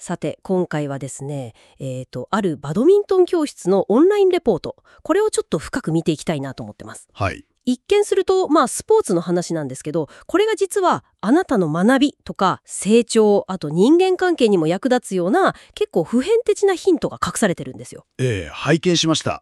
さて、今回はですね、あるバドミントン教室のオンラインレポート、これをちょっと深く見ていきたいなと思ってます。 はい。 一見すると、スポーツの話なんですけど、これが実はあなたの学びとか成長、あと人間関係にも役立つような、結構普遍的なヒントが隠されてるんですよ。 拝見しました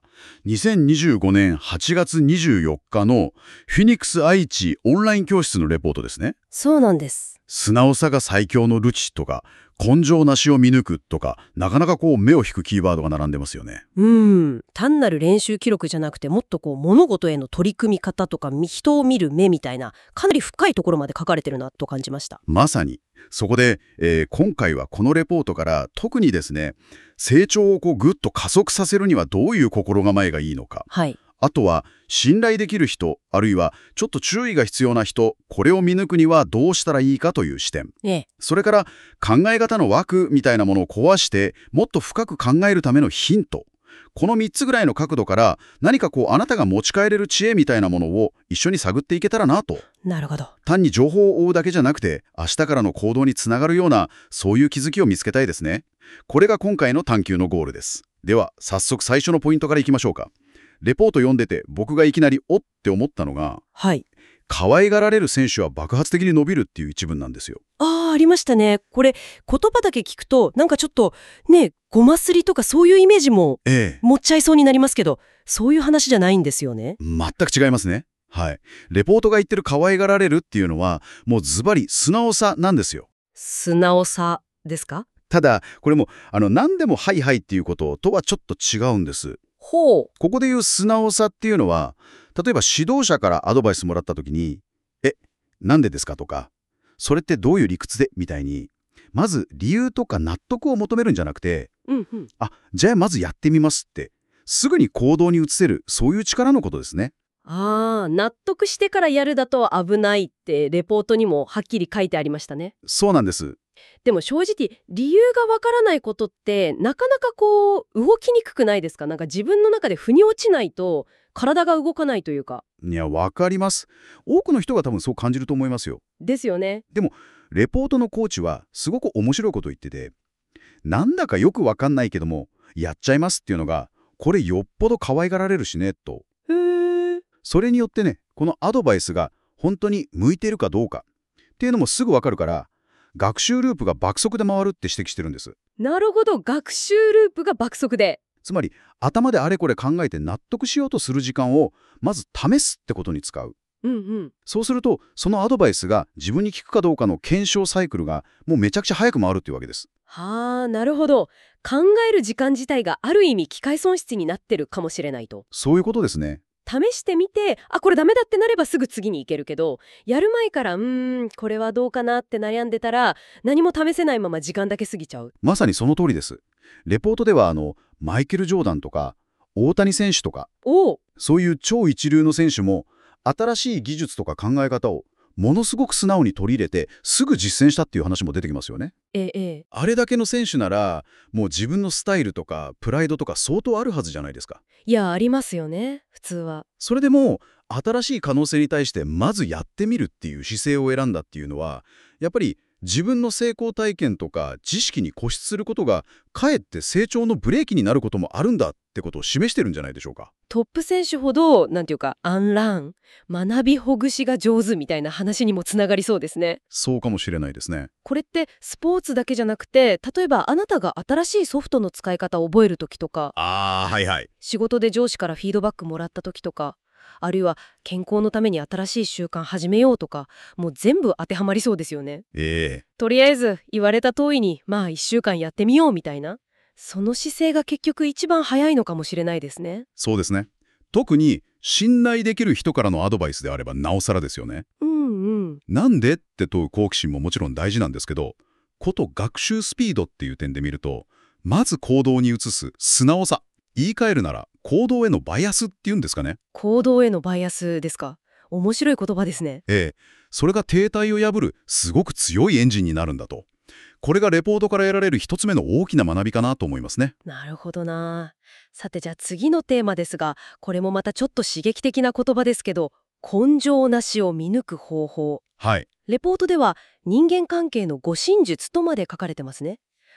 。2025年8月24日のフィニックス愛知オンライン教室のレポートですね。 そうなんです。 素直さが最強のルチとか、根性なしを見抜くとか、なかなか目を引くキーワードが並んでますよね。 単なる練習記録じゃなくて、もっと物事への取り組み方とか人を見る目みたいな、かなり深いところまで書かれてるなと感じました。 まさに。そこで、今回はこのレポートから特にですね、成長をぐっと加速させるにはどういう心構えがいいのか。 はい。 あとは、信頼できる人、あるいはちょっと注意が必要な人、これを見抜くにはどうしたらいいかという視点。それから考え方の枠みたいなものを壊して、もっと深く考えるためのヒント。この3つぐらいの角度から何かあなたが持ち帰れる知恵みたいなものを一緒に探っていけたらなと。 なるほど。 単に情報を追うだけじゃなくて、明日からの行動につながるような、そういう気づきを見つけたいですね。これが今回の探究のゴールです。では、早速最初のポイントからいきましょうか。レポート読んでて僕がいきなりおって思ったのが、 はい。 可愛がられる選手は爆発的に伸びるっていう一文なんですよ。 ありましたね。これ、言葉だけ聞くと、なんかちょっと、ね、ごますりとかそういうイメージも持っちゃいそうになりますけど、そういう話じゃないんですよね。 全く違いますね。はい。レポートが言ってる可愛がられるっていうのは、もうズバリ素直さなんですよ。 素直さですか？ ただ、これも、何でもはいはいっていうこととはちょっと違うんです。 ほう。 ここで言う素直さっていうのは、例えば指導者からアドバイスもらった時に、なんでですかとか、それってどういう理屈でみたいに、まず理由とか納得を求めるんじゃなくて、じゃあまずやってみますって、すぐに行動に移せる、そういう力のことですね。 納得してからやるだと危ないってレポートにもはっきり書いてありましたね。 そうなんです。 でも正直理由がわからないことってなかなか動きにくくないですか？なんか自分の中で腑に落ちないと体が動かないというか。 いや、わかります。多くの人が多分そう感じると思いますよ。 ですよね。 でも、レポートのコーチはすごく面白いことを言ってて、なんだかよくわかんないけども、やっちゃいますっていうのが、これよっぽど可愛がられるしね、と。 へー。 それによってね、このアドバイスが本当に向いてるかどうかっていうのもすぐわかるから、学習ループが爆速で回るって指摘してるんです。 なるほど、学習ループが爆速で。 つまり、頭であれこれ考えて納得しようとする時間を、まず試すってことに使う。そうすると、そのアドバイスが自分に効くかどうかの検証サイクルがもうめちゃくちゃ早く回るっていうわけです。 なるほど。考える時間自体がある意味機械損失になってるかもしれないと。 そういうことですね。 試してみて、これダメだってなればすぐ次に行けるけど、やる前からこれはどうかなって悩んでたら、何も試せないまま時間だけ過ぎちゃう。 まさにその通りです。レポートではマイケル・ジョーダンとか大谷選手とか、そういう超一流の選手も新しい技術とか考え方をものすごく素直に取り入れてすぐ実践したっていう話も出てきますよね。あれだけの選手ならもう自分のスタイルとかプライドとか相当あるはずじゃないですか。 いや、ありますよね、普通は。 それでも新しい可能性に対してまずやってみるっていう姿勢を選んだっていうのは、やっぱり自分の成功体験とか知識に固執することがかえって成長のブレーキになることもあるんだってことを示してるんじゃないでしょうか。 トップ選手ほど、なんていうか、アンラン、学びほぐしが上手みたいな話にもつながりそうですね。 そうかもしれないですね。 これってスポーツだけじゃなくて、例えばあなたが新しいソフトの使い方を覚えるときとか、仕事で上司からフィードバックもらったときとか、あるいは健康のために新しい習慣始めようとか、もう全部当てはまりそうですよね。とりあえず言われた通りに1週間やってみようみたいな、その姿勢が結局一番早いのかもしれないですね。 そうですね。特に信頼できる人からのアドバイスであればなおさらですよね。なんでって問う好奇心ももちろん大事なんですけど、こと学習スピードっていう点で見ると、まず行動に移す素直さ、言い換えるなら行動へのバイアスっていうんですかね。 行動へのバイアスですか。面白い言葉ですね。 それが停滞を破るすごく強いエンジンになるんだと。これがレポートから得られる一つ目の大きな学びかなと思いますね。 なるほどな。さて、じゃあ次のテーマですが、これもまたちょっと刺激的な言葉ですけど、根性なしを見抜く方法。レポートでは人間関係の護身術とまで書かれてますね。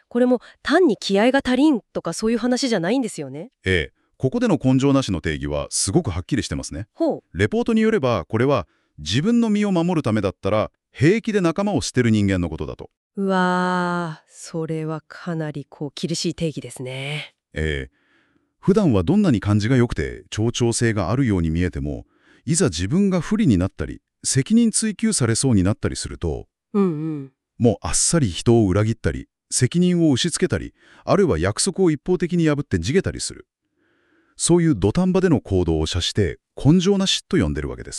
これも単に気合が足りんとかそういう話じゃないんですよね。 ここでの根性なしの定義はすごくはっきりしてますね。 ほう。 レポートによれば、これは自分の身を守るためだったら平気で仲間を捨てる人間のことだと。 うわー、それはかなり厳しい定義ですね。 普段はどんなに感じが良くて協調性があるように見えても、いざ自分が不利になったり責任追及されそうになったりすると、もうあっさり人を裏切ったり責任を押し付けたり、あるいは約束を一方的に破って地げたりする。そういう土壇場での行動を指して根性なしと呼んでるわけです。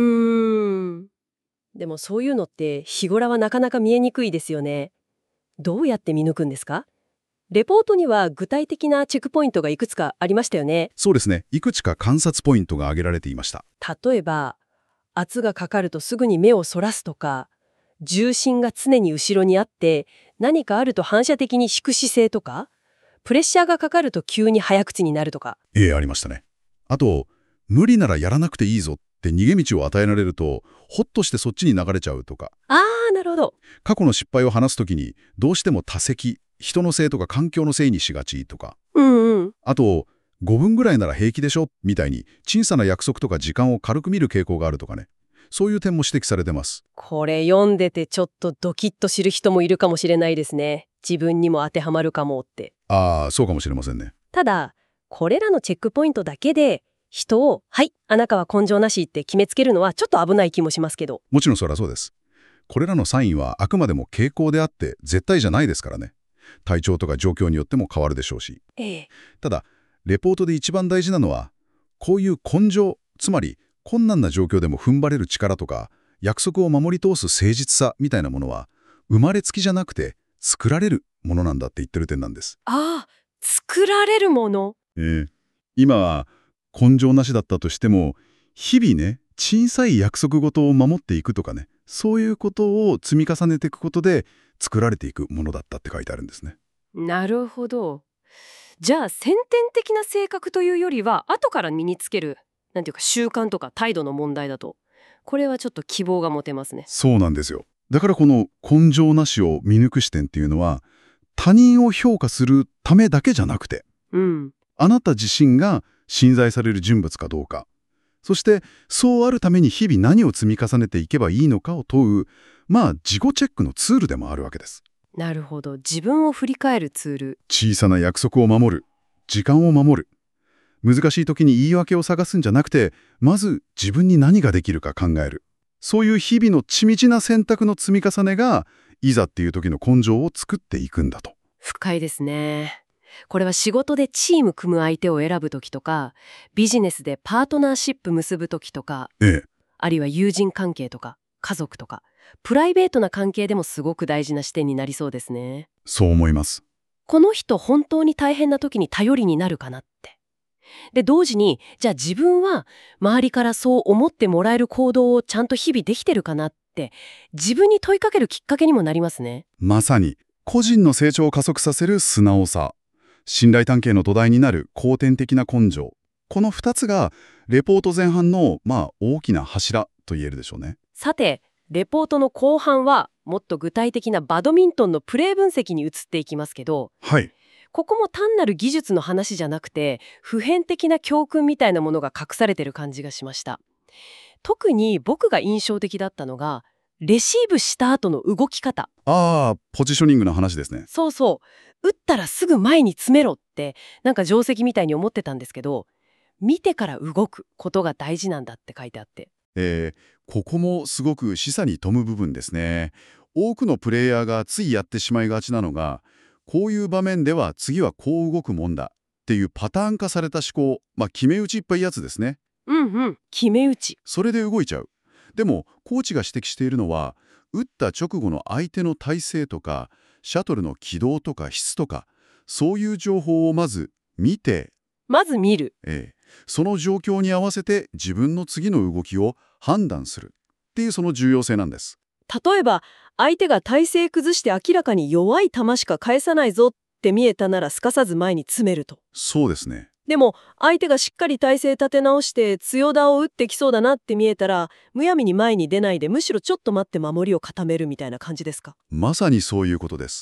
でもそういうのって日頃はなかなか見えにくいですよね。どうやって見抜くんですか？レポートには具体的なチェックポイントがいくつかありましたよね。 そうですね。いくつか観察ポイントが挙げられていました。 例えば、圧がかかるとすぐに目をそらすとか、重心が常に後ろにあって何かあると反射的に引く姿勢とか、プレッシャーがかかると急に早口になるとか。 ありましたね。あと、無理ならやらなくていいぞって逃げ道を与えられると、ほっとしてそっちに流れちゃうとか。 なるほど。 過去の失敗を話すときに、どうしても他責、人のせいとか環境のせいにしがちとか。あと、5分ぐらいなら平気でしょみたいに、小さな約束とか時間を軽く見る傾向があるとかね。そういう点も指摘されてます。 これ読んでてちょっとドキッと知る人もいるかもしれないですね。自分にも当てはまるかもって。 そうかもしれませんね。 ただ、これらのチェックポイントだけで、人を、はい、あなたは根性なしって決めつけるのはちょっと危ない気もしますけど。 もちろんそりゃそうです。これらのサインはあくまでも傾向であって絶対じゃないですからね。体調とか状況によっても変わるでしょうし。ただ、レポートで一番大事なのは、こういう根性、つまり困難な状況でも踏ん張れる力とか、約束を守り通す誠実さみたいなものは、生まれつきじゃなくて作られるものなんだって言ってる点なんです。 作られるもの。 今は根性なしだったとしても、日々ね、小さい約束事を守っていくとかね、そういうことを積み重ねていくことで作られていくものだったって書いてあるんですね。 なるほど。じゃあ先天的な性格というよりは後から身につけるなんていうか習慣とか態度の問題だと、これはちょっと希望が持てますね。 そうなんですよ。だからこの根性なしを見抜く視点っていうのは、他人を評価するためだけじゃなくて、あなた自身が信頼される人物かどうか、そしてそうあるために日々何を積み重ねていけばいいのかを問う、自己チェックのツールでもあるわけです。 なるほど。自分を振り返るツール。 小さな約束を守る、時間を守る。難しい時に言い訳を探すんじゃなくて、まず自分に何ができるか考える。そういう日々の緻密な選択の積み重ねが、いざっていう時の根性を作っていくんだと。 深いですね。これは仕事でチーム組む相手を選ぶ時とか、ビジネスでパートナーシップ結ぶ時とか、あるいは友人関係とか家族とかプライベートな関係でもすごく大事な視点になりそうですね。 そう思います。 この人本当に大変な時に頼りになるかなって。で同時にじゃあ自分は周りからそう思ってもらえる行動をちゃんと日々できてるかなって自分に問いかけるきっかけにもなりますね。 まさに個人の成長を加速させる素直さ、信頼関係の土台になる後天的な根性、この2つがレポート前半の大きな柱と言えるでしょうね。 さてレポートの後半はもっと具体的なバドミントンのプレー分析に移っていきますけど、ここも単なる技術の話じゃなくて普遍的な教訓みたいなものが隠されてる感じがしました。特に僕が印象的だったのがレシーブした後の動き方。 ポジショニングの話ですね。 そうそう。打ったらすぐ前に詰めろってなんか定石みたいに思ってたんですけど、見てから動くことが大事なんだって書いてあって。 ここもすごく示唆に富む部分ですね。多くのプレイヤーがついやってしまいがちなのが、こういう場面では次はこう動くもんだっていうパターン化された思考、決め打ちいっぱいやつですね。 決め打ち。 それで動いちゃう。でもコーチが指摘しているのは、打った直後の相手の体勢とかシャトルの軌道とか質とか、そういう情報をまず見て、 見る、 その状況に合わせて自分の次の動きを判断するっていうその重要性なんです。 例えば相手が体勢崩して明らかに弱い球しか返さないぞって見えたならすかさず前に詰めると。 そうですね。 でも相手がしっかり体勢立て直して強打を打ってきそうだなって見えたらむやみに前に出ないでむしろちょっと待って守りを固めるみたいな感じですか？ まさにそういうことです。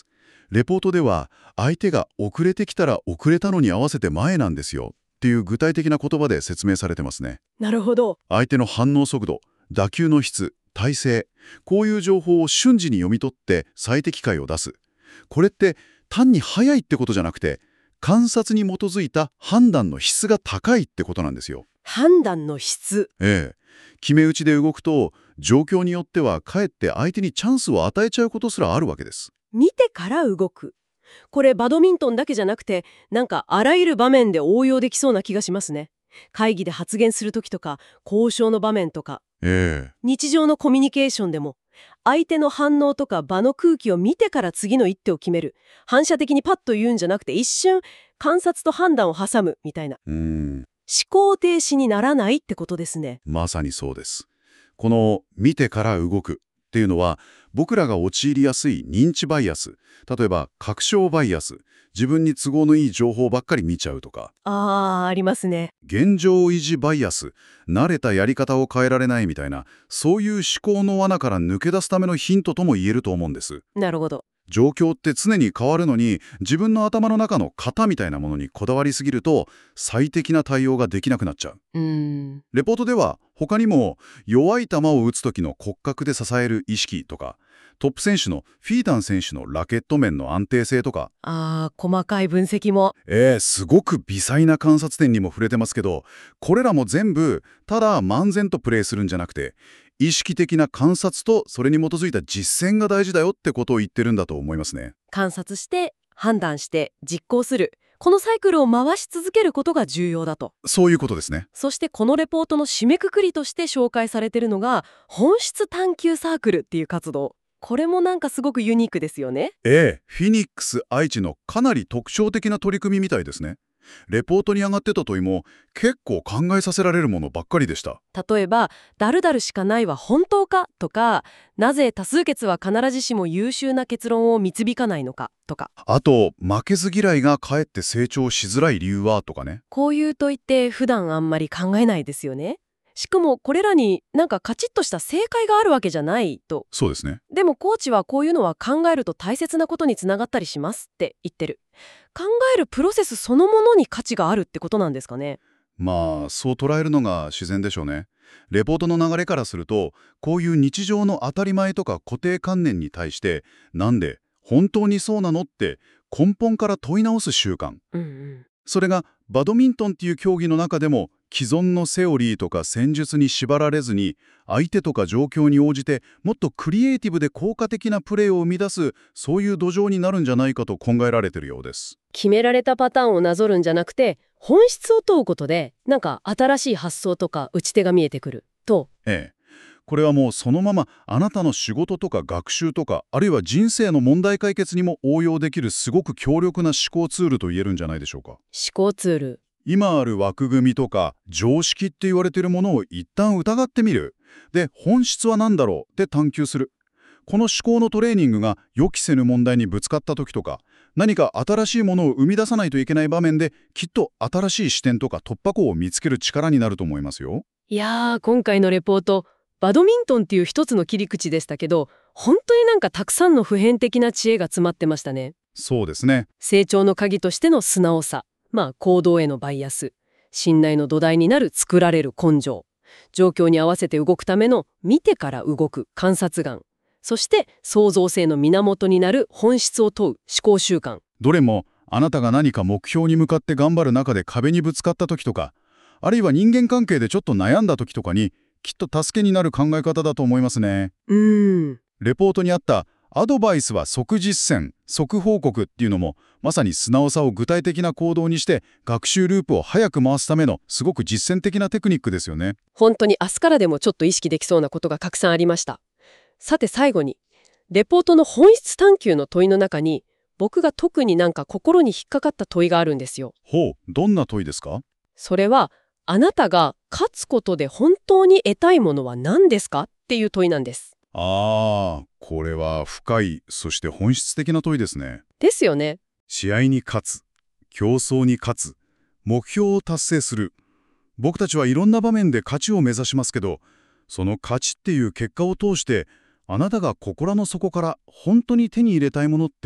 レポートでは、相手が遅れてきたら遅れたのに合わせて前なんですよっていう具体的な言葉で説明されてますね。 なるほど。 相手の反応速度、打球の質、体勢、こういう情報を瞬時に読み取って最適解を出す。これって単に速いってことじゃなくて、観察に基づいた判断の質が高いってことなんですよ。 判断の質。 ええ。決め打ちで動くと、状況によってはかえって相手にチャンスを与えちゃうことすらあるわけです。 見てから動く。これバドミントンだけじゃなくて、なんかあらゆる場面で応用できそうな気がしますね。会議で発言するときとか、交渉の場面とか、日常のコミュニケーションでも、相手の反応とか場の空気を見てから次の一手を決める。反射的にパッと言うんじゃなくて、一瞬観察と判断を挟むみたいな。思考停止にならないってことですね。 まさにそうです。この見てから動くっていうのは、僕らが陥りやすい認知バイアス、例えば確証バイアス、自分に都合のいい情報ばっかり見ちゃうとか、 ありますね。 現状維持バイアス、慣れたやり方を変えられないみたいな、そういう思考の罠から抜け出すためのヒントとも言えると思うんです。 なるほど。 状況って常に変わるのに、自分の頭の中の型みたいなものにこだわりすぎると、最適な対応ができなくなっちゃう。レポートでは他にも、弱い球を打つ時の骨格で支える意識とか、トップ選手のフィーダン選手のラケット面の安定性とか、 細かい分析も。 すごく微細な観察点にも触れてますけど、これらも全部ただ漫然とプレーするんじゃなくて、意識的な観察とそれに基づいた実践が大事だよってことを言ってるんだと思いますね。 観察して判断して実行する、このサイクルを回し続けることが重要だと。 そういうことですね。 そしてこのレポートの締めくくりとして紹介されているのが、本質探求サークルっていう活動。これもなんかすごくユニークですよね。 フィニックス愛知のかなり特徴的な取り組みみたいですね。レポートに上がってた問いも結構考えさせられるものばっかりでした。 例えば、誰々しかないは本当かとか、なぜ多数決は必ずしも優秀な結論を導かないのかとか。 あと、負けず嫌いがかえって成長しづらい理由はとかね。 こういう問いって普段あんまり考えないですよね。しかもこれらになんかカチッとした正解があるわけじゃないと。 そうですね。 でもコーチはこういうのは考えると大切なことにつながったりしますって言ってる。考えるプロセスそのものに価値があるってことなんですかね。 まあ、そう捉えるのが自然でしょうね。レポートの流れからすると、こういう日常の当たり前とか固定観念に対して、なんで、本当にそうなのって根本から問い直す習慣。それがバドミントンっていう競技の中でも、既存のセオリーとか戦術に縛られずに、相手とか状況に応じてもっとクリエイティブで効果的なプレーを生み出す、そういう土壌になるんじゃないかと考えられているようです。 決められたパターンをなぞるんじゃなくて、本質を問うことで、なんか新しい発想とか打ち手が見えてくると。 これはもうそのままあなたの仕事とか学習とか、あるいは人生の問題解決にも応用できるすごく強力な思考ツールと言えるんじゃないでしょうか。 思考ツール。 今ある枠組みとか常識って言われているものを一旦疑ってみる。で、本質は何だろうって探求する。この思考のトレーニングが予期せぬ問題にぶつかった時とか、何か新しいものを生み出さないといけない場面で、きっと新しい視点とか突破口を見つける力になると思いますよ。 いやー、今回のレポート、バドミントンっていう一つの切り口でしたけど、本当になんかたくさんの普遍的な知恵が詰まってましたね。 そうですね。 成長の鍵としての素直さ、行動へのバイアス、信頼の土台になる作られる根性、状況に合わせて動くための見てから動く観察眼、そして創造性の源になる本質を問う思考習慣。 どれもあなたが何か目標に向かって頑張る中で壁にぶつかった時とか、あるいは人間関係でちょっと悩んだ時とかに、きっと助けになる考え方だと思いますね。レポートにあったアドバイスは即実践、即報告っていうのも、まさに素直さを具体的な行動にして学習ループを早く回すためのすごく実践的なテクニックですよね。 本当に明日からでもちょっと意識できそうなことがたくさんありました。さて最後に、レポートの本質探求の問いの中に、僕が特になんか心に引っかかった問いがあるんですよ。 どんな問いですか？ それは、あなたが勝つことで本当に得たいものは何ですかっていう問いなんです。 これは深い、そして本質的な問いですね。 ですよね。 試合に勝つ、競争に勝つ、目標を達成する。僕たちはいろんな場面で勝ちを目指しますけど、その勝ちっていう結果を通して、あなたが心の底から本当に手に入れたいものって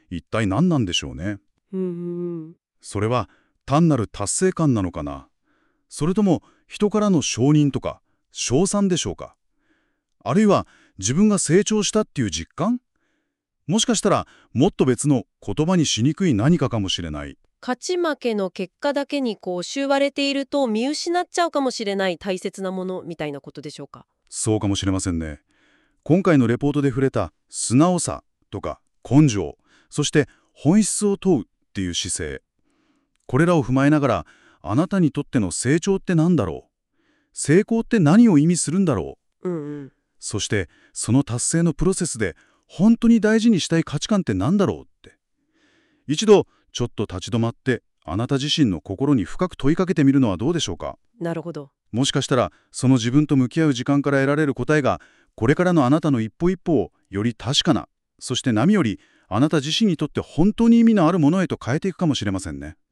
一体何なんでしょうね。それは単なる達成感なのかな。それとも人からの承認とか称賛でしょうか。あるいは自分が成長したっていう実感？もしかしたらもっと別の言葉にしにくい何かかもしれない。 勝ち負けの結果だけに縛われていると見失っちゃうかもしれない大切なものみたいなことでしょうか。 そうかもしれませんね。今回のレポートで触れた素直さとか根性、そして本質を問うっていう姿勢。これらを踏まえながら、あなたにとっての成長って何だろう？成功って何を意味するんだろう？そしてその達成のプロセスで本当に大事にしたい価値観って何だろうって。一度ちょっと立ち止まってあなた自身の心に深く問いかけてみるのはどうでしょうか。 なるほど。 もしかしたらその自分と向き合う時間から得られる答えが、これからのあなたの一歩一歩をより確かな、そして何よりあなた自身にとって本当に意味のあるものへと変えていくかもしれませんね。